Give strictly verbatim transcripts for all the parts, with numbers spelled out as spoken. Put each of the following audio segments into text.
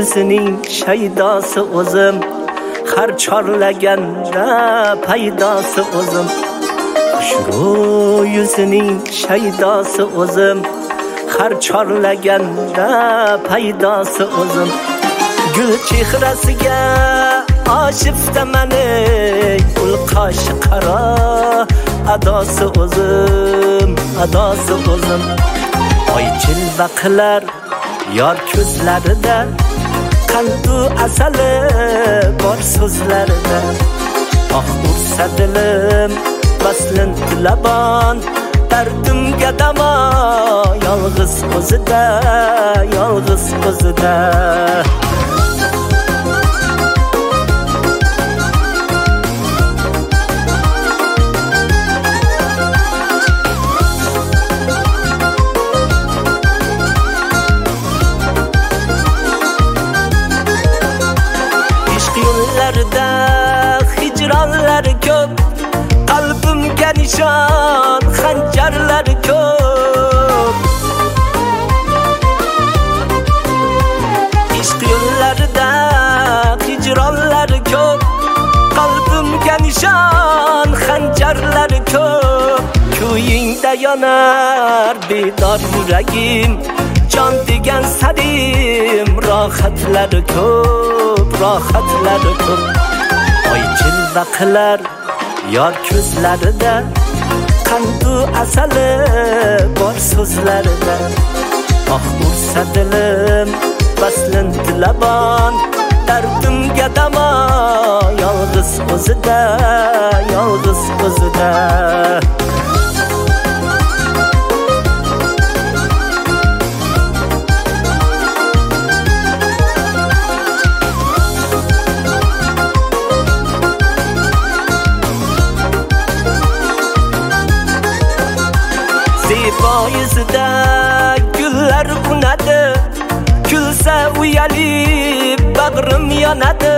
yuzining shaydosi o'zim, har chorlaganda paydosi o'zim. Xushro yuzining shaydosi o'zim, har chorlaganda paydosi o'zim. Gul chehrasiga oshiftaman ey, ul qoshi qaro adosi o'zim, adosi o'zim. Oy jilva qilar yor ko'zlarida, qalbu asali bor so'zlarida. Oh ursa dilim vaslin tilabon, dardimga damo yolg'iz o'zida, yolg'iz o'zida. Hicranlar ko'p, qalbimga nishon xanjarlar ko'p. Ishq yo'llarida hicranlar ko'p, qalbimga nishon xanjarlar ko'p. Ko'yingda yonar bedor yuragim, jon degan sadim rohatlar ko'p, rohatlar ko'p. Oy jilva qilar yor ko'zlarida, qalbu asali bor so'zlarida. Oh ursa dilim vaslin tilabon, dardimga damo yolg'iz o'zida, yolg'iz o'zida. Poyizda gullar unadi, kulsa uyalib bag'rim yonadi.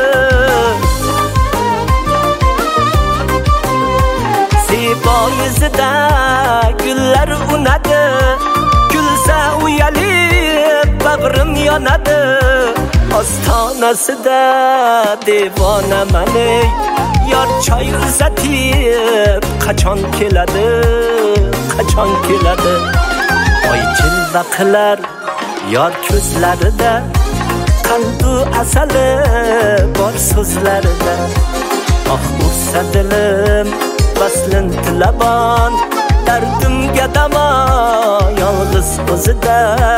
Poyizda gullar unadi, kulsa uyalib bag'rim yonadi. Ostonasida devonaman ey, yor choy uzatib qachon keladi, qachon keladi. Oy jilva qilar yor ko'zlarida, qalbu asali bor so'zlarida. Oh ursa dilim vaslin tilabon, dardimga damo yolg'iz o'zida,